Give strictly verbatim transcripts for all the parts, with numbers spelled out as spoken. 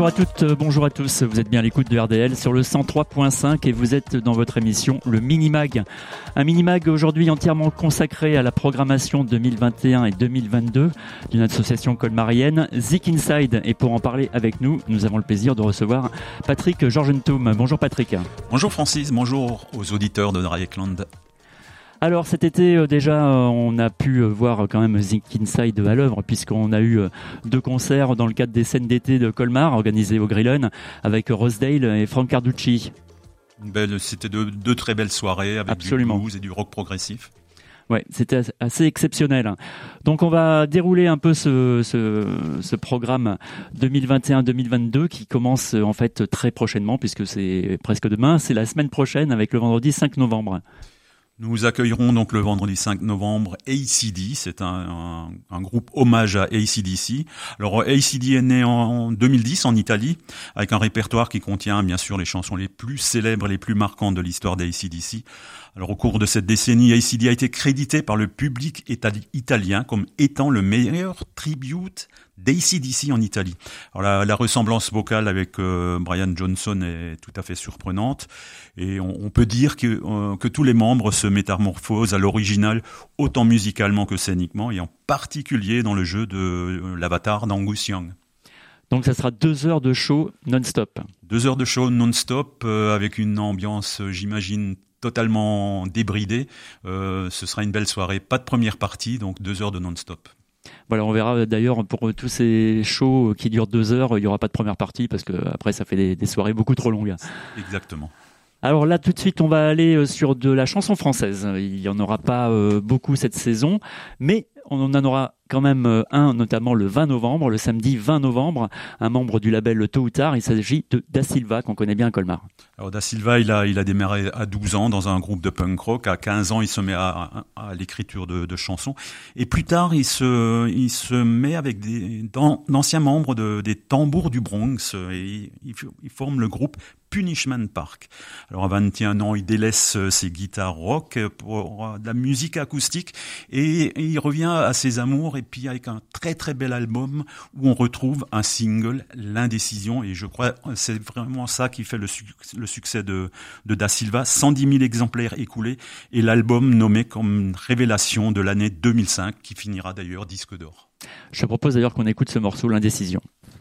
Bonjour à toutes, bonjour à tous, vous êtes bien à l'écoute de R D L sur le cent trois point cinq et vous êtes dans votre émission Le Minimag. Un Minimag aujourd'hui entièrement consacré à la programmation deux mille vingt et un et deux mille vingt-deux d'une association colmarienne, Zik Inside. Et pour en parler avec nous, nous avons le plaisir de recevoir Patrick Georgenthum. Bonjour Patrick. Bonjour Francis, bonjour aux auditeurs de Dreieckland. Alors cet été euh, déjà euh, on a pu euh, voir quand même Zik Inside à l'œuvre puisqu'on a eu euh, deux concerts dans le cadre des scènes d'été de Colmar organisés au Grillen avec Rosedale et Frank Carducci. Une belle, c'était deux, deux très belles soirées avec Absolument. Du blues et du rock progressif. Ouais, c'était assez exceptionnel. Donc on va dérouler un peu ce, ce, ce programme deux mille vingt et un deux mille vingt-deux qui commence en fait très prochainement puisque c'est presque demain, c'est la semaine prochaine avec le vendredi cinq novembre. Nous accueillerons donc le vendredi cinq novembre A C D, c'est un, un, un groupe hommage à A C D C. Alors A C D est né en deux mille dix en Italie, avec un répertoire qui contient bien sûr les chansons les plus célèbres et les plus marquantes de l'histoire d'A C D C. Alors au cours de cette décennie, A C D a été crédité par le public itali- italien comme étant le meilleur tribute d'A C D C en Italie. Alors la, la ressemblance vocale avec euh, Brian Johnson est tout à fait surprenante et on, on peut dire que, euh, que tous les membres se métamorphosent à l'original autant musicalement que scéniquement et en particulier dans le jeu de euh, l'avatar d'Angus Young. Donc ça sera deux heures de show non-stop. Deux heures de show non-stop euh, avec une ambiance, euh, j'imagine, totalement débridée. Euh, ce sera une belle soirée, pas de première partie, donc deux heures de non-stop. Voilà, on verra d'ailleurs pour tous ces shows qui durent deux heures, il n'y aura pas de première partie parce que après ça fait des, des soirées beaucoup trop longues. Exactement. Alors là, tout de suite, on va aller sur de la chanson française. Il n'y en aura pas euh, beaucoup cette saison, mais on en aura quand même un, notamment le vingt novembre, le samedi vingt novembre, un membre du label Tôt ou Tard. Il s'agit de Da Silva, qu'on connaît bien à Colmar. Alors Da Silva, il a, il a démarré à douze ans dans un groupe de punk rock. À quinze ans, il se met à, à, à l'écriture de, de chansons. Et plus tard, il se, il se met avec des, d'anciens membres de, des Tambours du Bronx. Et il, il forme le groupe Punishment Park. Alors à vingt et un ans, il délaisse ses guitares rock pour de la musique acoustique et il revient à ses amours et puis avec un très très bel album où on retrouve un single, L'Indécision, et je crois que c'est vraiment ça qui fait le, su- le succès de, de Da Silva, cent dix mille exemplaires écoulés et l'album nommé comme révélation de l'année deux mille cinq qui finira d'ailleurs disque d'or. Je propose d'ailleurs qu'on écoute ce morceau, L'Indécision.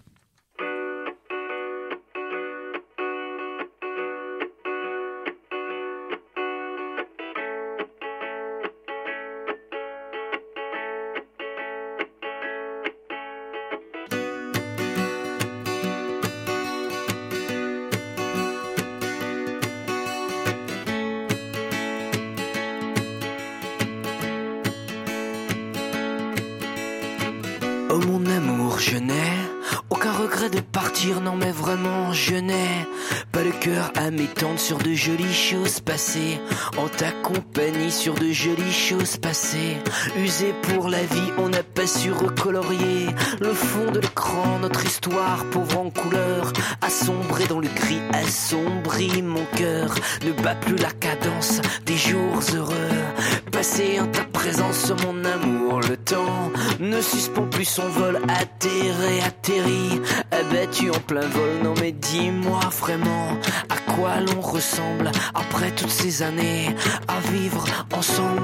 Oh mon amour, je n'ai aucun regret de partir, non mais vraiment je n'ai pas le cœur à m'étendre sur de jolies choses passées, en ta compagnie sur de jolies choses passées. Usé pour la vie, on n'a pas su recolorier le fond de l'écran, notre histoire pauvre en couleur, assombrée dans le gris, assombrit mon cœur, ne bat plus la cadence des jours heureux, passé en ta présence mon amour, le temps ne suspend plus son vol, atterré, atterri, abattu en plein vol. Non mais dis-moi vraiment à quoi l'on ressemble après toutes ces années à vivre ensemble.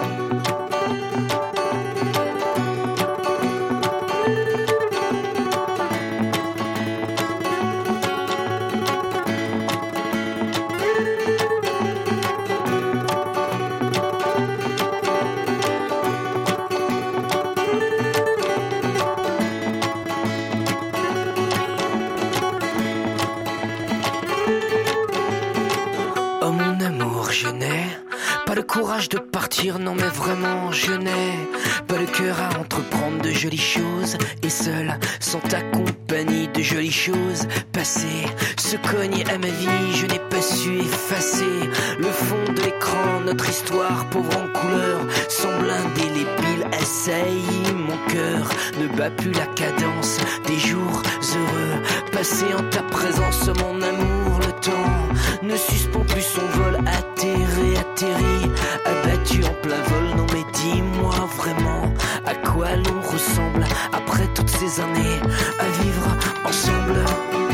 Je n'ai pas le courage de partir, non mais vraiment je n'ai pas le cœur à entreprendre de jolies choses. Et seul, sans ta compagnie, de jolies choses passées se cogner à ma vie, je n'ai pas su effacer le fond de l'écran, notre histoire pauvre en couleur semble indélébile, assaillit mon cœur, ne bat plus la cadence des jours heureux, passé en ta présence mon amour, le temps ne suspend plus son vol, atterré, atterri, abattu en plein vol. Non mais dis-moi vraiment à quoi l'on ressemble après toutes ces années à vivre ensemble.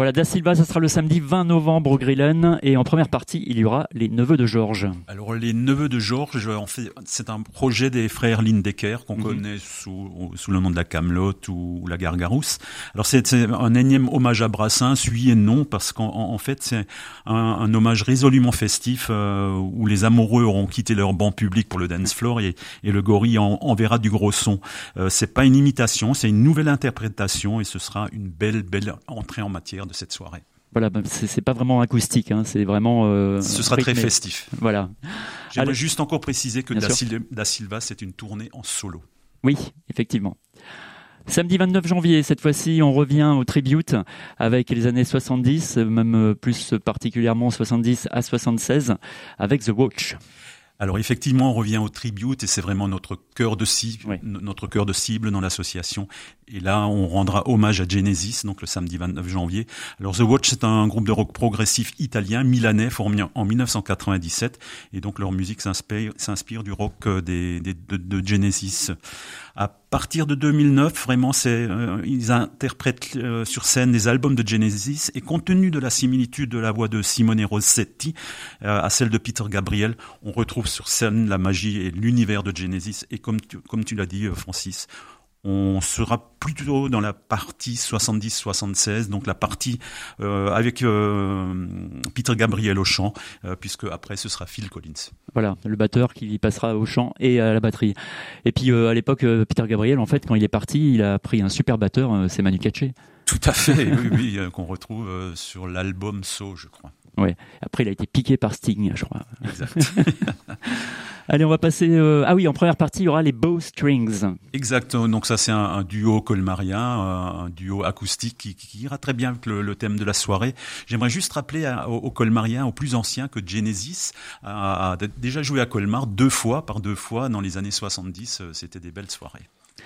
Voilà, Da Silva, ça sera le samedi vingt novembre au Grillen. Et en première partie, il y aura les Neveux de Georges. Alors, les Neveux de Georges, en fait, c'est un projet des frères Lindecker qu'on mm-hmm. connaît sous, sous le nom de la Camelote ou, ou la Gargarousse. Alors, c'est, c'est un énième hommage à Brassens, oui et non, parce qu'en en fait, c'est un, un hommage résolument festif euh, où les amoureux auront quitté leur banc public pour le dance floor et, et le gorille en, enverra du gros son. Euh, c'est pas une imitation, c'est une nouvelle interprétation et ce sera une belle, belle entrée en matière de cette soirée. Voilà, c'est, c'est pas vraiment acoustique, hein, c'est vraiment. Euh, Ce sera rythmé. Très festif. Voilà. J'aimerais Allez. juste encore préciser que Da Silva, Da Silva, c'est une tournée en solo. Oui, effectivement. Samedi vingt-neuf janvier, cette fois-ci, on revient au tribute avec les années soixante-dix, même plus particulièrement soixante-dix à soixante-seize, avec The Watch. Alors effectivement, on revient au tribute et c'est vraiment notre cœur de cible, oui. notre cœur de cible dans l'association. Et là, on rendra hommage à Genesis, donc le samedi vingt-neuf janvier. Alors The Watch, c'est un groupe de rock progressif italien, milanais, formé en dix-neuf cent quatre-vingt-dix-sept. Et donc leur musique s'inspire, s'inspire du rock des, des, de, de Genesis. À partir de deux mille neuf, vraiment, c'est euh, ils interprètent euh, sur scène des albums de Genesis et compte tenu de la similitude de la voix de Simone Rossetti euh, à celle de Peter Gabriel, on retrouve sur scène la magie et l'univers de Genesis. Et comme tu, comme tu l'as dit, Francis, on sera plutôt dans la partie soixante-dix soixante-seize, donc la partie euh, avec euh, Peter Gabriel au chant, euh, puisque après ce sera Phil Collins. Voilà, le batteur qui passera au chant et à la batterie. Et puis euh, à l'époque, euh, Peter Gabriel, en fait, quand il est parti, il a pris un super batteur, euh, c'est Manu Katché. Tout à fait, oui, oui, euh, qu'on retrouve euh, sur l'album So, je crois. Ouais. Après, il a été piqué par Sting, je crois. Exact. Allez, on va passer. Euh... Ah oui, en première partie, il y aura les Bowstrings. Exact. Donc ça, c'est un, un duo colmarien, un, un duo acoustique qui, qui ira très bien avec le, le thème de la soirée. J'aimerais juste rappeler à, aux, aux colmariens, aux plus anciens, que Genesis a, a déjà joué à Colmar deux fois, par deux fois, dans les années soixante-dix. C'était des belles soirées.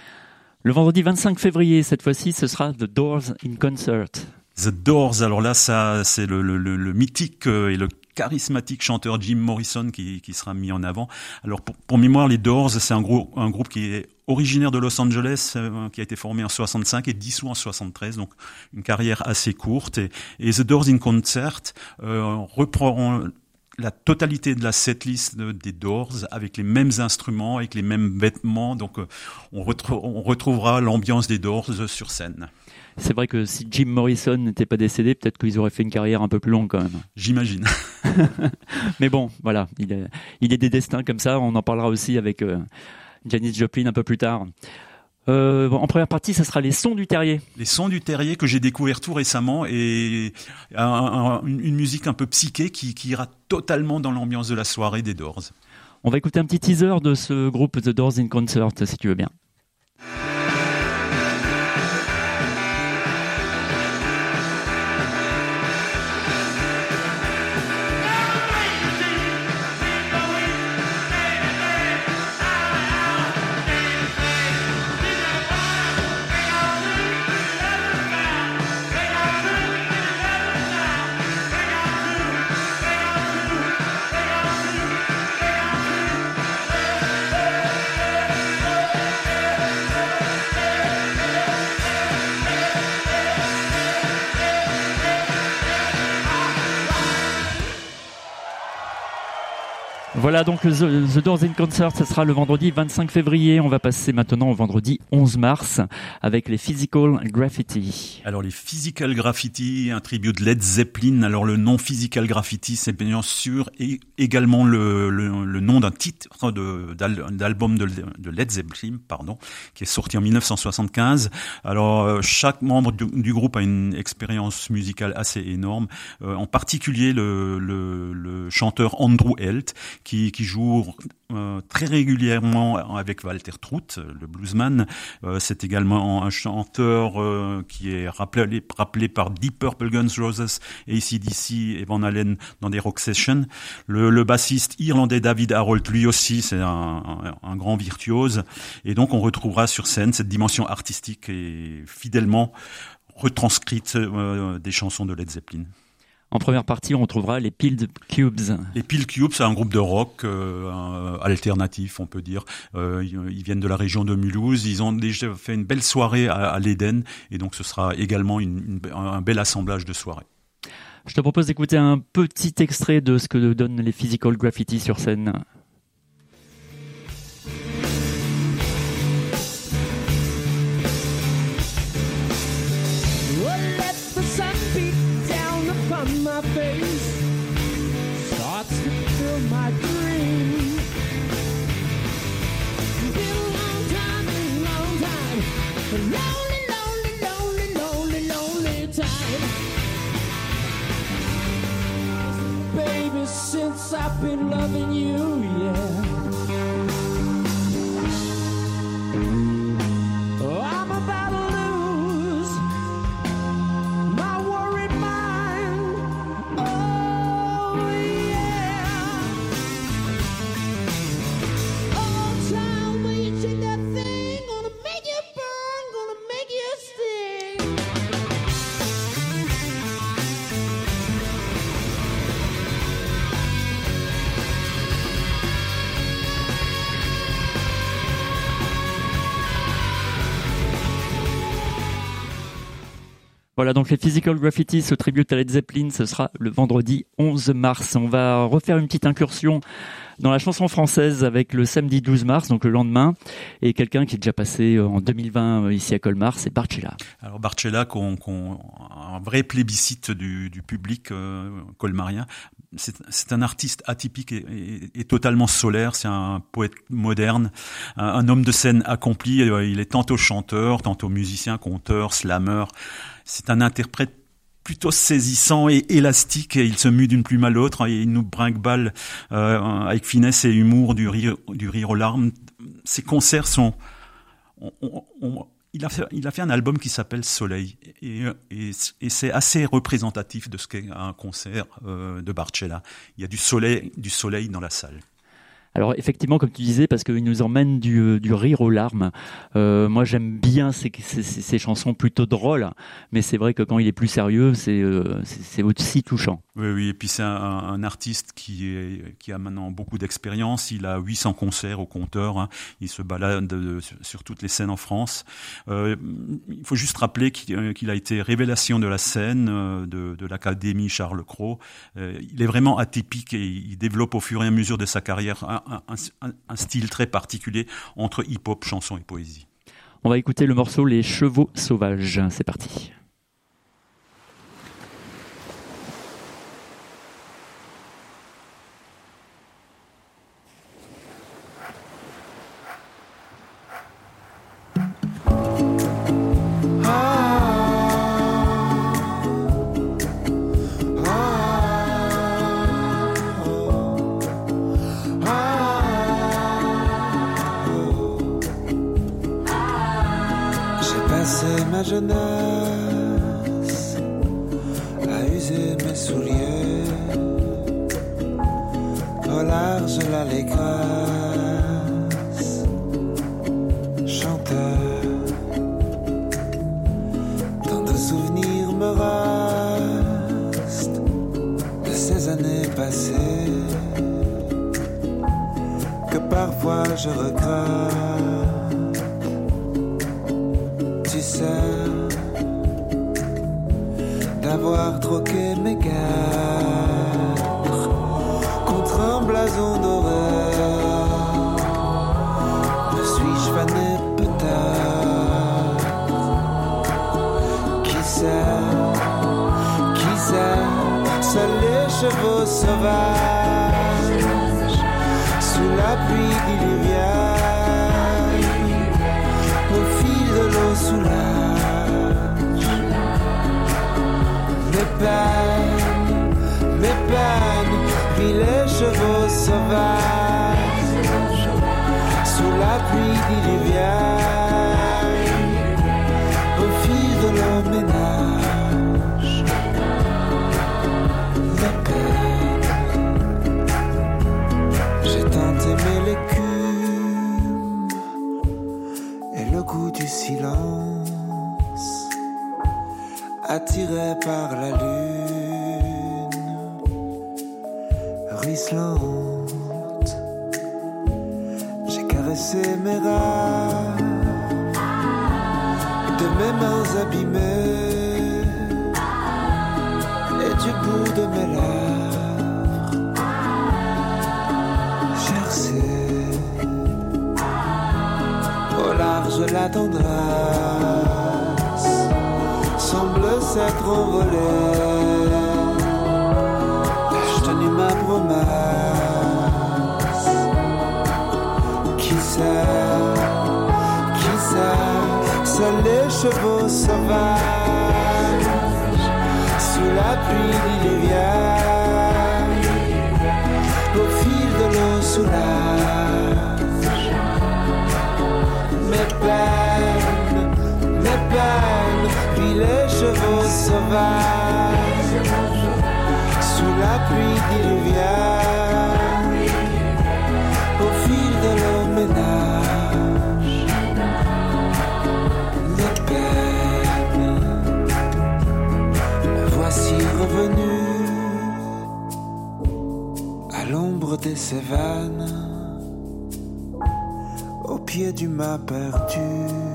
Le vendredi vingt-cinq février, cette fois-ci, ce sera The Doors in Concert. The Doors, alors là, ça, c'est le, le, le, le mythique et le charismatique chanteur Jim Morrison qui, qui sera mis en avant. Alors pour, pour mémoire, les Doors, c'est un, gros, un groupe qui est originaire de Los Angeles, euh, qui a été formé en soixante-cinq et dissous en soixante-treize, donc une carrière assez courte. Et, et The Doors in Concert euh, reprend la totalité de la setlist de, des Doors avec les mêmes instruments, avec les mêmes vêtements. Donc euh, on, retro- on retrouvera l'ambiance des Doors sur scène. C'est vrai que si Jim Morrison n'était pas décédé, peut-être qu'ils auraient fait une carrière un peu plus longue quand même. J'imagine. Mais bon, voilà, il est, il est des destins comme ça. On en parlera aussi avec euh, Janis Joplin un peu plus tard. Euh, bon, en première partie, ça sera les Sons du Terrier. Les Sons du Terrier que j'ai découvert tout récemment et un, un, une musique un peu psyché qui, qui ira totalement dans l'ambiance de la soirée des Doors. On va écouter un petit teaser de ce groupe The Doors in Concert, si tu veux bien. Voilà donc The, The Doors in Concert, ça sera le vendredi vingt-cinq février. On va passer maintenant au vendredi onze mars avec les Physical Graffiti. Alors les Physical Graffiti, un tribut de Led Zeppelin. Alors le nom Physical Graffiti, c'est bien sûr et également le, le, le nom d'un titre de, d'album de, de Led Zeppelin, pardon, qui est sorti en dix-neuf cent soixante-quinze. Alors chaque membre du, du groupe a une expérience musicale assez énorme. Euh, en particulier le, le, le chanteur Andrew Helt, qui qui joue euh, très régulièrement avec Walter Trout, le bluesman. Euh, c'est également un chanteur euh, qui est rappelé, rappelé par Deep Purple, Guns N' Roses, A C D C et Van Halen dans des rock sessions. Le, le bassiste irlandais David Harold, lui aussi, c'est un, un, un grand virtuose. Et donc on retrouvera sur scène cette dimension artistique et fidèlement retranscrite euh, des chansons de Led Zeppelin. En première partie, on retrouvera les Peeled Cubes. Les Peeled Cubes, c'est un groupe de rock euh, alternatif, on peut dire. Euh, ils viennent de la région de Mulhouse. Ils ont déjà fait une belle soirée à, à l'Éden, et donc ce sera également une, une, un bel assemblage de soirées. Je te propose d'écouter un petit extrait de ce que donnent les Physical Graffiti sur scène. My face starts to fill my dream. Been a long time, a long time, a lonely, lonely, lonely, lonely, lonely time. Baby, since I've been loving you, yeah. Oh, I'm about to lose my worried mind. Oh yeah. Oh child, when you take that thing, gonna make you burn, gonna make you sting. Voilà, donc les Physical Graffiti, ce tribute à Led Zeppelin, ce sera le vendredi onze mars. On va refaire une petite incursion dans la chanson française avec le samedi douze mars, donc le lendemain, et quelqu'un qui est déjà passé en deux mille vingt ici à Colmar, c'est Barcella. Alors Barcella, qu'on, qu'on, un vrai plébiscite du, du public euh, colmarien. C'est, c'est un artiste atypique et, et, et totalement solaire. C'est un poète moderne, un, un homme de scène accompli. Il est tantôt chanteur, tantôt musicien, conteur, slammer. C'est un interprète plutôt saisissant et élastique. Et il se mue d'une plume à l'autre et il nous brinque-balle euh, avec finesse et humour, du rire, du rire aux larmes. Ses concerts sont... On, on, on, il a fait, il a fait un album qui s'appelle Soleil et, et, et c'est assez représentatif de ce qu'est un concert euh, de Barcella. Il y a du soleil, du soleil dans la salle. Alors effectivement, comme tu disais, parce qu'il nous emmène du, du rire aux larmes. Euh, moi, j'aime bien ces, ces, ces chansons plutôt drôles, mais c'est vrai que quand il est plus sérieux, c'est, euh, c'est, c'est aussi touchant. Oui, oui. Et puis c'est un, un artiste qui est qui a maintenant beaucoup d'expérience. Il a huit cents concerts au compteur. Hein. Il se balade de, sur toutes les scènes en France. Euh, il faut juste rappeler qu'il, qu'il a été révélation de la scène de, de l'Académie Charles Cros. Euh, il est vraiment atypique et il développe au fur et à mesure de sa carrière un, un, un, un style très particulier entre hip-hop, chanson et poésie. On va écouter le morceau Les Chevaux Sauvages. C'est parti. Ma jeunesse a usé mes souliers au large l'allégresse, chanteur. Tant de souvenirs me restent de ces années passées que parfois je regrette. Tu sais, d'avoir troqué mes guerres contre un blason doré. Me suis-je fané peut-être? Qui sait, qui sait, seuls les chevaux sauvages sous la pluie diluvienne au fil de l'eau soulage mes peines, mes peines, puis les chevaux sauvages sous la pluie diluvienne au fil de l'eau ménage mes peines. J'ai tant aimé l'écume et le goût du silence, attiré par la lune ruisselante. J'ai caressé mes rats de mes mains abîmées et du bout de mes lèvres gercé au large la tendresse semble s'être envolée. Ai-je tenu ma promesse? Qui sait, qui sait, seuls les chevaux sauvages sous la pluie diluvienne au fil de l'eau soulage mes peines, mes peines, puis les chevaux sauvages sous la pluie diluvienne au fil de l'eau ménage mes peines. Me voici revenu à l'ombre des Cévennes, au pied du mât perdu.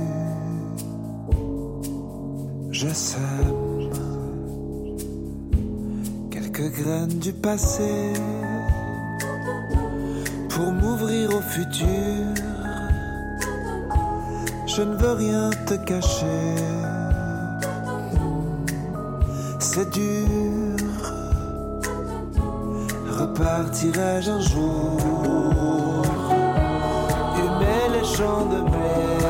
Je sème quelques graines du passé pour m'ouvrir au futur. Je ne veux rien te cacher, c'est dur. Repartirai-je un jour humer les champs de blé?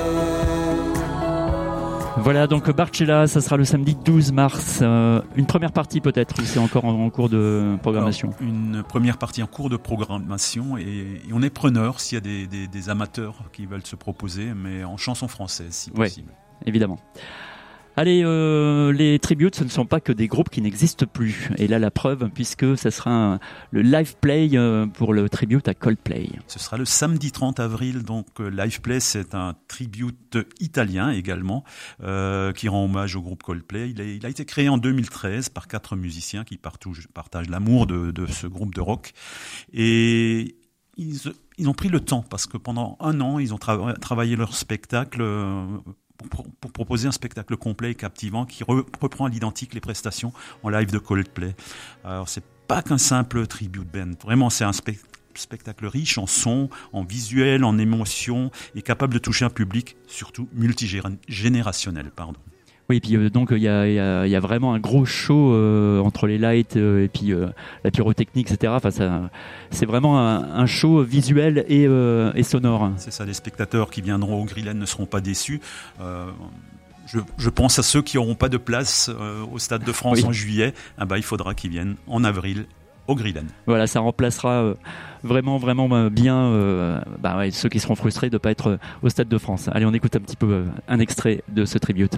Voilà, donc Barcella, ça sera le samedi douze mars. Euh, une première partie peut-être, ou c'est encore en, en cours de programmation? Alors, une première partie en cours de programmation, et, et on est preneur s'il y a des, des, des amateurs qui veulent se proposer, mais en chanson française si possible. Oui, évidemment. Allez, euh, les tributes, ce ne sont pas que des groupes qui n'existent plus. Et là, la preuve, puisque ce sera un, le live play euh, pour le tribute à Coldplay. Ce sera le samedi trente avril. Donc, euh, live play, c'est un tribute italien également, euh, qui rend hommage au groupe Coldplay. Il a, il a été créé en deux mille treize par quatre musiciens qui partagent, partagent l'amour de, de ce groupe de rock. Et ils, ils ont pris le temps parce que pendant un an, ils ont tra- travaillé leur spectacle. Euh, Pour, pour proposer un spectacle complet et captivant qui re, reprend à l'identique les prestations en live de Coldplay. Alors c'est pas qu'un simple tribute band, vraiment c'est un spe- spectacle riche en son, en visuel, en émotion et capable de toucher un public surtout multigénérationnel. Pardon. Oui, et puis euh, donc il y a, y, a, y a vraiment un gros show euh, entre les lights euh, et puis euh, la pyrotechnique, et cetera. Enfin, ça, c'est vraiment un, un show visuel et, euh, et sonore. C'est ça, les spectateurs qui viendront au Grillen ne seront pas déçus. Euh, je, je pense à ceux qui n'auront pas de place euh, au Stade de France oui. en juillet. Ah bah, il faudra qu'ils viennent en avril au Grillen. Voilà, ça remplacera euh, vraiment, vraiment euh, bien euh, bah ouais, ceux qui seront frustrés de ne pas être euh, au Stade de France. Allez, on écoute un petit peu euh, un extrait de ce tribute.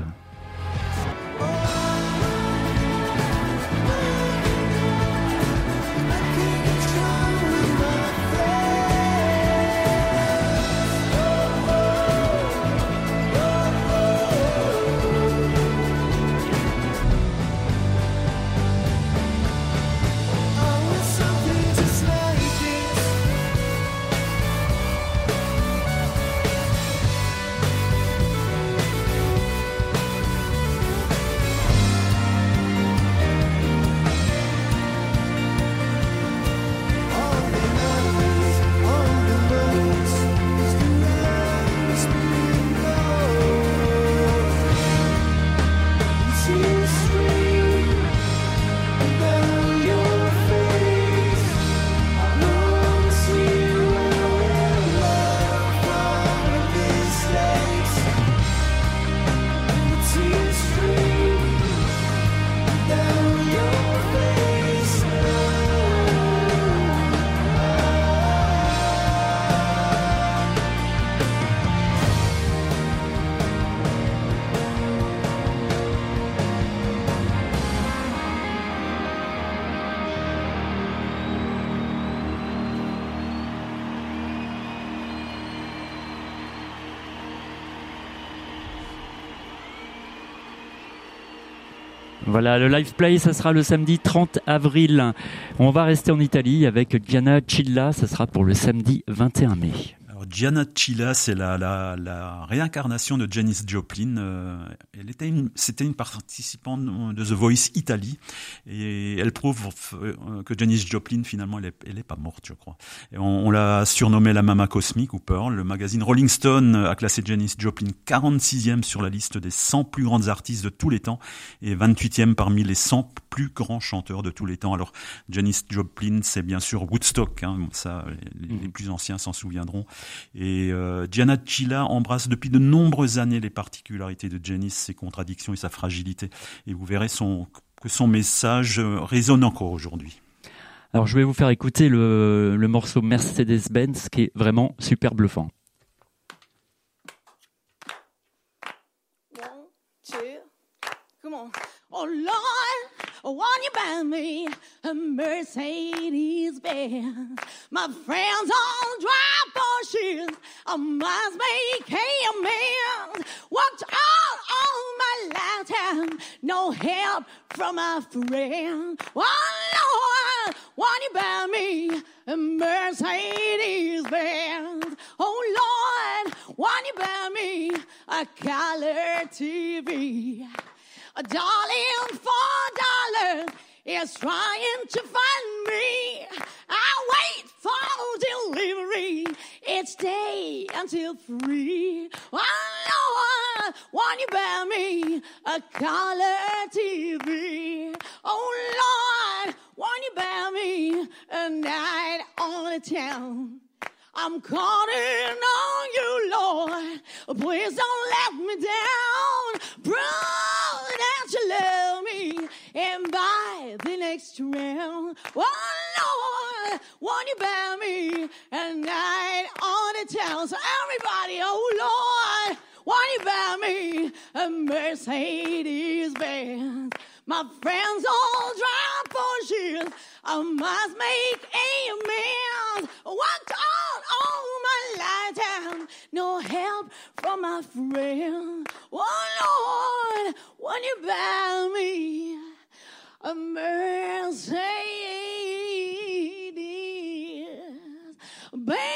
Voilà, le live play, ça sera le samedi trente avril. On va rester en Italie avec Gianna Cilla, ça sera pour le samedi vingt et un mai. Gianna Cilla, c'est la, la, la réincarnation de Janis Joplin. Euh, elle était une, c'était une participante de The Voice Italie et elle prouve que Janis Joplin, finalement, elle est, elle est pas morte, je crois. Et on, on l'a surnommée la Mama Cosmique ou Pearl. Le magazine Rolling Stone a classé Janis Joplin quarante-sixième sur la liste des cent plus grandes artistes de tous les temps et vingt-huitième parmi les cent plus grands chanteurs de tous les temps. Alors, Janis Joplin, c'est bien sûr Woodstock, hein, ça, les, les plus anciens s'en souviendront. Et euh, Gianna Cilla embrasse depuis de nombreuses années les particularités de Janis, ses contradictions et sa fragilité. Et vous verrez son, que son message résonne encore aujourd'hui. Alors je vais vous faire écouter le, le morceau Mercedes-Benz qui est vraiment super bluffant. One, two, come on. Oh Lord, won't you buy me a Mercedes-Benz? My friends all drive Porsches, I must make amends. Worked all, all my lifetime, no help from my friend. Oh Lord, won't you buy me a Mercedes-Benz? Oh Lord, won't you buy me a color T V? A darling four dollars is trying to find me. I wait for delivery each day until three. Oh Lord, won't you buy me a color T V? Oh Lord, won't you buy me a night on the town? I'm calling on you, Lord. Please don't let me down. Prove that you love me and buy the next round. Oh, Lord, won't you buy me a night on the town? So everybody, oh, Lord, won't you buy me a Mercedes-Benz? My friends all drive Porsches. I must make amends. Worked all, all my lifetime. No help from my friend. Oh, Lord, won't you buy me a Mercedes-Benz?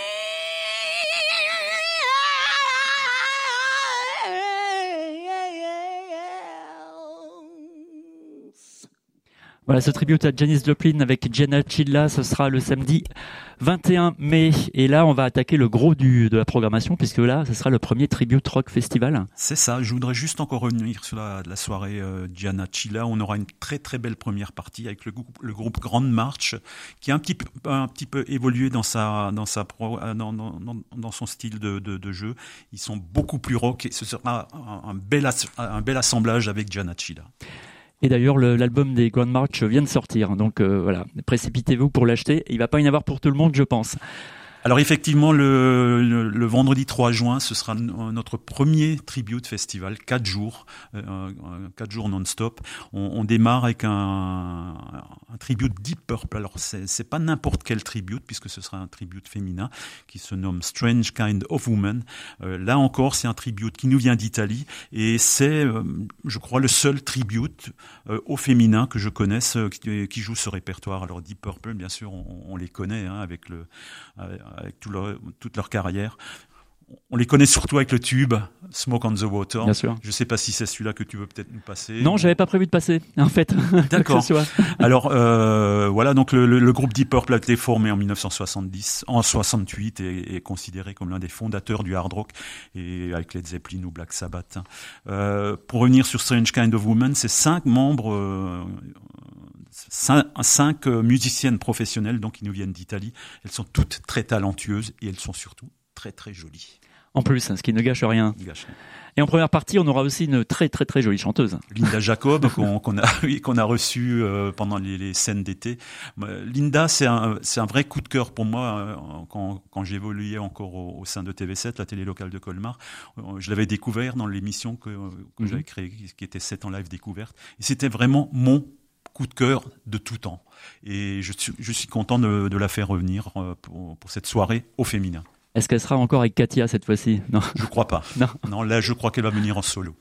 Voilà, ce tribute à Janis Joplin avec Gianna Cilla, ce sera le samedi vingt et un mai. Et là, on va attaquer le gros du, de la programmation, puisque là, ce sera le premier Tribute Rock Festival. C'est ça, je voudrais juste encore revenir sur la, la soirée euh, Gianna Cilla. On aura une très très belle première partie avec le groupe, le groupe Grand March, qui a un petit peu, un petit peu évolué dans, sa, dans, sa pro, dans, dans, dans son style de, de, de jeu. Ils sont beaucoup plus rock et ce sera un, un, bel, un bel assemblage avec Gianna Cilla. Et d'ailleurs, le, l'album des Grand March vient de sortir, donc euh, voilà, précipitez-vous pour l'acheter. Il va pas y en avoir pour tout le monde, je pense. Alors effectivement, le, le, le vendredi trois juin, ce sera notre premier tribute festival, quatre jours, euh, quatre jours non-stop. On, on démarre avec un, un tribute Deep Purple. Alors c'est, c'est pas n'importe quel tribute, puisque ce sera un tribute féminin qui se nomme Strange Kind of Woman. Euh, là encore, c'est un tribute qui nous vient d'Italie et c'est, euh, je crois, le seul tribute euh, au féminin que je connaisse euh, qui, qui joue ce répertoire. Alors Deep Purple, bien sûr, on, on les connaît hein, avec le avec avec tout leur, toute leur carrière. On les connaît surtout avec le tube Smoke on the Water. Bien sûr. Je ne sais pas si c'est celui-là que tu veux peut-être nous passer. Non, j'avais pas prévu de passer, en fait. D'accord. Alors euh, voilà, donc le, le, le groupe Deep Purple a été formé en dix-neuf cent soixante-dix, en soixante-huit et est considéré comme l'un des fondateurs du hard rock et avec Led Zeppelin ou Black Sabbath. Euh, pour revenir sur Strange Kind of Woman, c'est cinq membres. Euh, Cinq, cinq musiciennes professionnelles donc qui nous viennent d'Italie. Elles sont toutes très talentueuses et elles sont surtout très très jolies. En plus, hein, ce qui ne gâche rien. Gâche. Et en première partie, on aura aussi une très très très jolie chanteuse. Linda Jacob qu'on, qu'on a oui, qu'on a reçue euh, pendant les, les scènes d'été. Linda, c'est un c'est un vrai coup de cœur pour moi euh, quand quand j'évoluais encore au, au sein de T V sept, la télé locale de Colmar. Euh, je l'avais découvert dans l'émission que que mm-hmm. j'avais créée, qui était sept en live découverte. Et c'était vraiment mon coup de cœur de tout temps. Et je suis, je suis content de, de la faire revenir pour, pour cette soirée au féminin. Est-ce qu'elle sera encore avec Katia cette fois-ci? Non. Je crois pas. Non. Non, là, je crois qu'elle va venir en solo.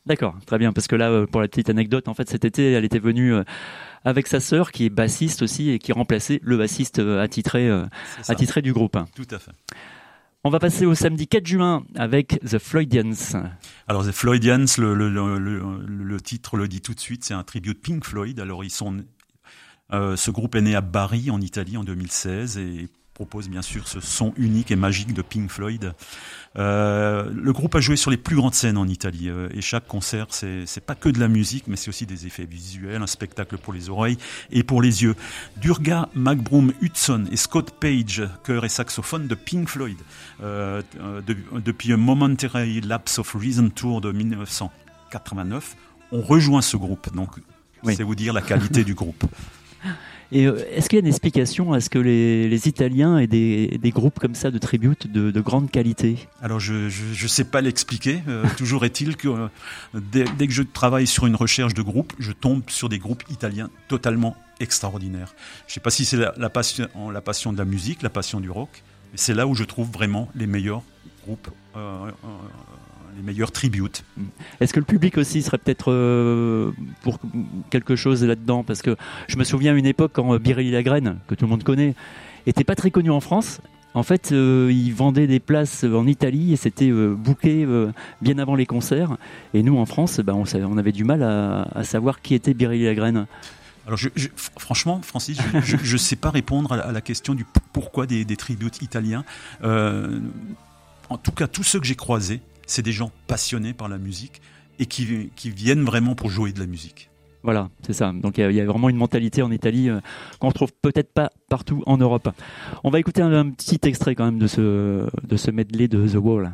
D'accord, très bien, parce que là, pour la petite anecdote, en fait, cet été, elle était venue avec sa sœur, qui est bassiste aussi, et qui remplaçait le bassiste attitré, attitré du groupe. Tout à fait. On va passer au samedi quatre juin avec The Floydians. Alors The Floydians, le, le, le, le, le titre le dit tout de suite, c'est un tribute Pink Floyd. Alors ils sont, euh, ce groupe est né à Bari en Italie en deux mille seize et propose bien sûr ce son unique et magique de Pink Floyd. Euh, le groupe a joué sur les plus grandes scènes en Italie euh, et chaque concert c'est, c'est pas que de la musique mais c'est aussi des effets visuels, un spectacle pour les oreilles et pour les yeux. Durga McBroom Hudson et Scott Page, chœur et saxophone de Pink Floyd, euh, de, depuis un Momentary Lapse of Reason Tour de dix-neuf cent quatre-vingt-neuf, ont rejoint ce groupe. Donc oui. C'est vous dire la qualité du groupe. Et est-ce qu'il y a une explication à ce que les, les Italiens aient des, des groupes comme ça de tribute de, de grande qualité ? Alors je je, je sais pas l'expliquer. Euh, toujours est-il que euh, dès, dès que je travaille sur une recherche de groupe, je tombe sur des groupes italiens totalement extraordinaires. Je sais pas si c'est la, la passion la passion de la musique, la passion du rock, mais c'est là où je trouve vraiment les meilleurs groupes. Euh, euh, les meilleurs tributes. Est-ce que le public aussi serait peut-être euh, pour quelque chose là-dedans ? Parce que je me souviens à une époque quand euh, Biréli Lagrène, que tout le monde connaît, était pas très connu en France. En fait, euh, ils vendaient des places en Italie et c'était euh, booké euh, bien avant les concerts. Et nous, en France, bah, on, savait, on avait du mal à, à savoir qui était Biréli Lagrène. Alors, je, je, franchement, Francis, je ne sais pas répondre à la, à la question du pourquoi des, des tributes italiens. Euh, en tout cas, tous ceux que j'ai croisés, c'est des gens passionnés par la musique et qui, qui viennent vraiment pour jouer de la musique. Voilà, c'est ça. Donc il y, y a vraiment une mentalité en Italie euh, qu'on ne retrouve peut-être pas partout en Europe. On va écouter un, un petit extrait quand même de ce, de ce medley de The Wall.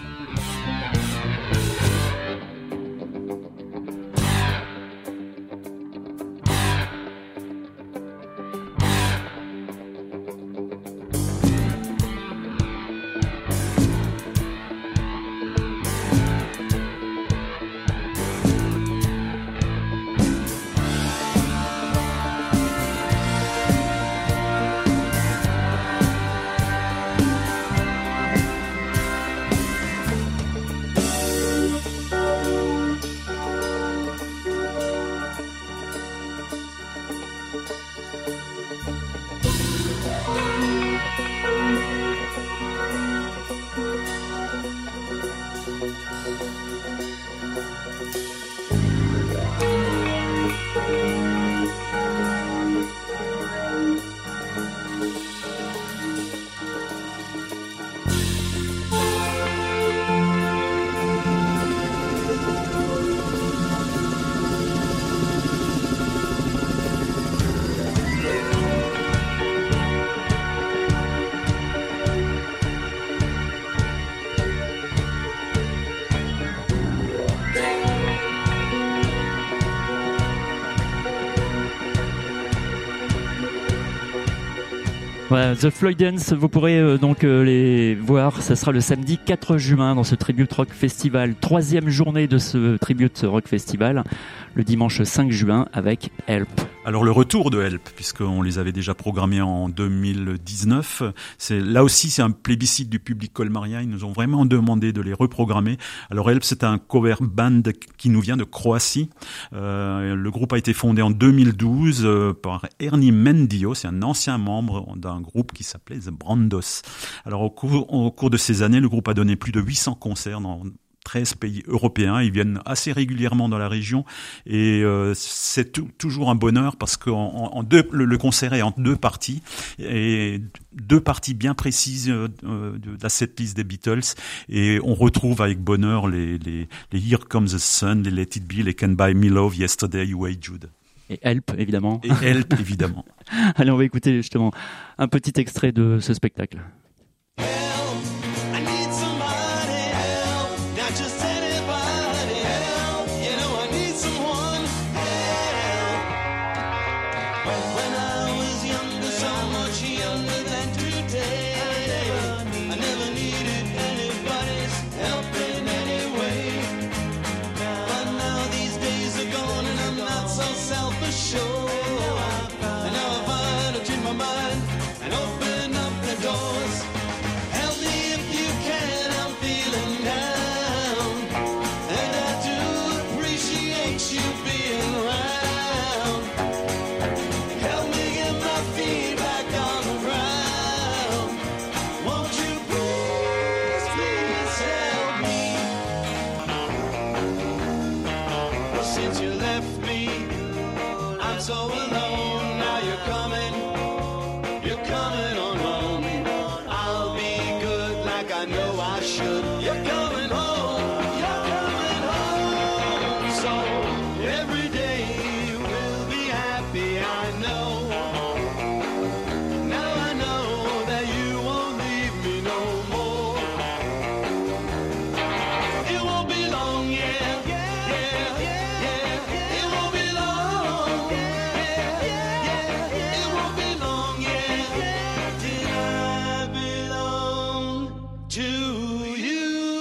Voilà, The Floydians, vous pourrez euh, donc euh, les voir, ça sera le samedi quatre juin dans ce Tribute Rock Festival, troisième journée de ce Tribute Rock Festival, le dimanche cinq juin avec Help. Alors le retour de Help, puisqu'on les avait déjà programmés en deux mille dix-neuf, c'est, là aussi c'est un plébiscite du public colmarien, ils nous ont vraiment demandé de les reprogrammer. Alors Help, c'est un cover band qui nous vient de Croatie. Euh, le groupe a été fondé en deux mille douze euh, par Ernie Mendio, c'est un ancien membre d'un groupe qui s'appelait The Brandos. Alors au cours, au cours de ces années, le groupe a donné plus de huit cents concerts dans treize pays européens. Ils viennent assez régulièrement dans la région et euh, c'est t- toujours un bonheur parce que en, en deux, le, le concert est en deux parties et deux parties bien précises euh, de la setlist des Beatles et on retrouve avec bonheur les, les, les Here Comes the Sun, les Let It Be, les Can Buy Me Love, Yesterday, You Hey Jude. Et Help, évidemment. Et Help, évidemment. Allez, on va écouter justement un petit extrait de ce spectacle. And now I find out in my mind and open up the doors. coming, you're coming on home. I'll be good like I know I should. You're coming home, you're coming home. So every day will be happy, I know. Now I know that you won't leave me no more. It won't be long, yeah, yeah, yeah, yeah. It won't be long, yeah, yeah, yeah. It won't be long, yeah, yeah. Till I belong to you.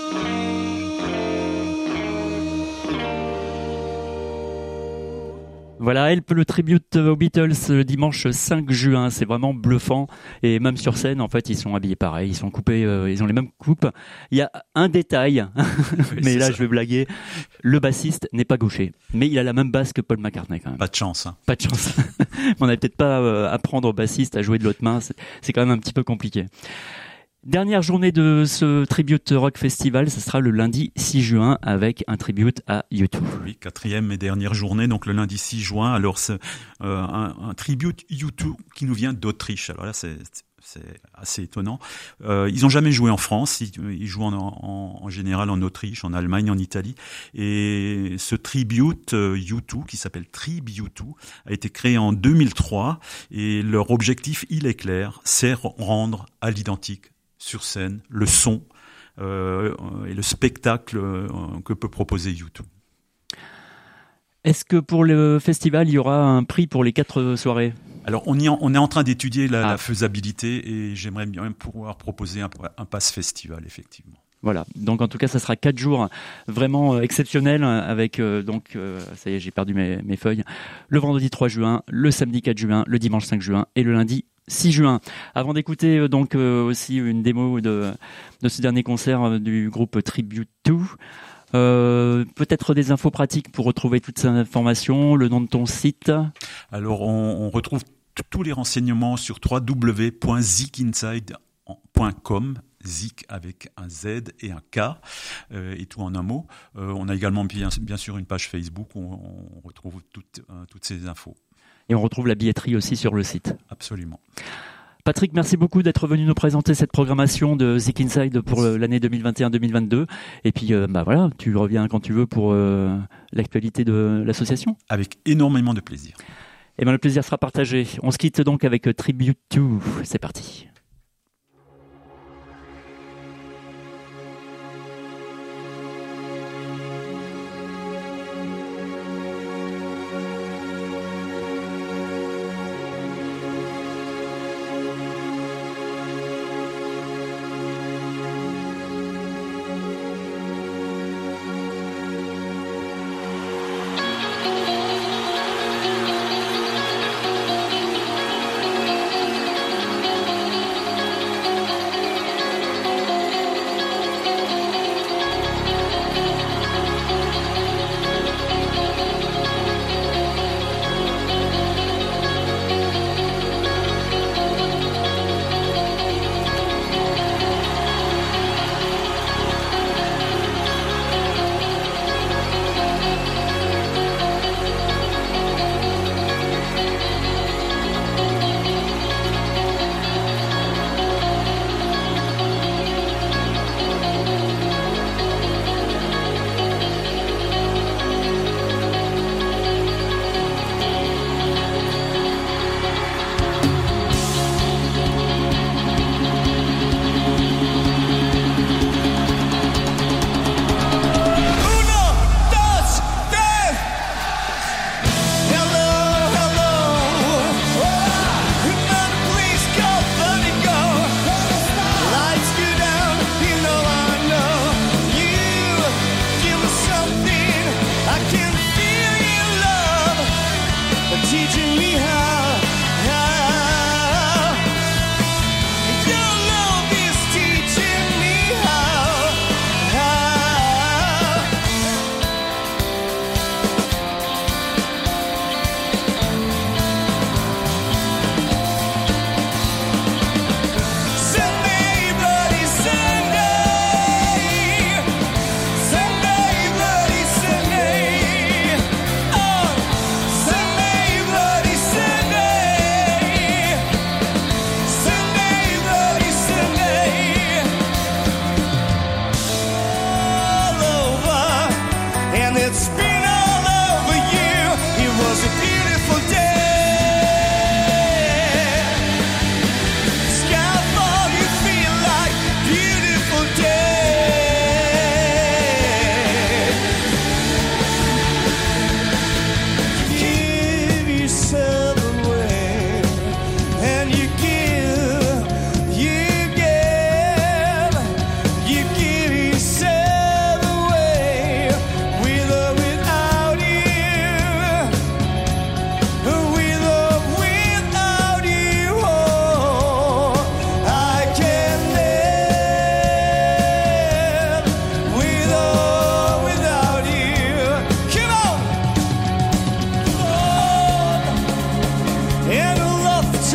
Voilà, Help, le tribute aux Beatles le dimanche cinq juin, c'est vraiment bluffant. Et même sur scène, en fait, ils sont habillés pareil, ils sont coupés, euh, ils ont les mêmes coupes. Il y a un détail, Oui, mais c'est là ça. je vais blaguer, le bassiste n'est pas gaucher, mais il a la même basse que Paul McCartney quand même. Pas de chance. Hein. Pas de chance. On n'avait peut-être pas euh, apprendre au bassiste à jouer de l'autre main, c'est, c'est quand même un petit peu compliqué. Dernière journée de ce Tribute Rock Festival, ce sera le lundi six juin avec un tribute à U deux. Oui, quatrième et dernière journée, donc le lundi six juin. Alors c'est euh, un, un tribute U deux qui nous vient d'Autriche. Alors là, c'est c'est assez étonnant. Euh, ils ont jamais joué en France. Ils, ils jouent en, en, en général en Autriche, en Allemagne, en Italie. Et ce tribute euh, U deux, qui s'appelle Trib U deux, a été créé en deux mille trois. Et leur objectif, il est clair, c'est rendre à l'identique sur scène le son euh, et le spectacle euh, que peut proposer U deux. Est-ce que pour le festival, il y aura un prix pour les quatre soirées ? Alors, on, y en, on est en train d'étudier la, Ah. la faisabilité et j'aimerais bien pouvoir proposer un, un pass festival, effectivement. Voilà, donc en tout cas, ça sera quatre jours vraiment euh, exceptionnels avec, euh, donc, euh, ça y est, j'ai perdu mes, mes feuilles, le vendredi trois juin, le samedi quatre juin, le dimanche cinq juin et le lundi six juin. Avant d'écouter euh, donc euh, aussi une démo de, de ce dernier concert euh, du groupe Tribute deux, euh, peut-être des infos pratiques pour retrouver toutes ces informations, le nom de ton site. Alors, on, on retrouve t- tous les renseignements sur w w w point zik inside point com, Zik avec un Z et un K, euh, et tout en un mot. Euh, on a également bien, bien sûr une page Facebook où on, on retrouve toutes, euh, toutes ces infos. Et on retrouve la billetterie aussi sur le site. Absolument. Patrick, merci beaucoup d'être venu nous présenter cette programmation de Zik Inside pour euh, l'année deux mille vingt et un deux mille vingt-deux. Et puis, euh, bah voilà, tu reviens quand tu veux pour euh, l'actualité de l'association. Avec énormément de plaisir. Et ben le plaisir sera partagé. On se quitte donc avec Tribute deux. C'est parti. Thank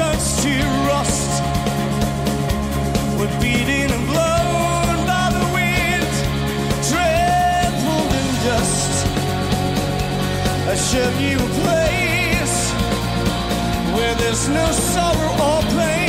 turns to rust. We're beaten and blown by the wind, trampled in dust. I show you a place where there's no sorrow or pain.